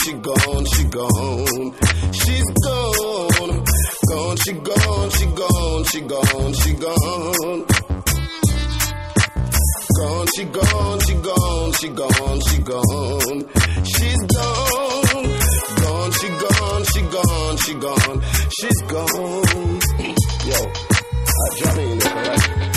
she gone, she gone. She's gone, gone, she gone, she gone, she gone, she gone. Gone, she gone, she gone, she gone, she gone. She's gone, gone, she gone, she gone, she gone. She's gone. Yo, drop me in there, right?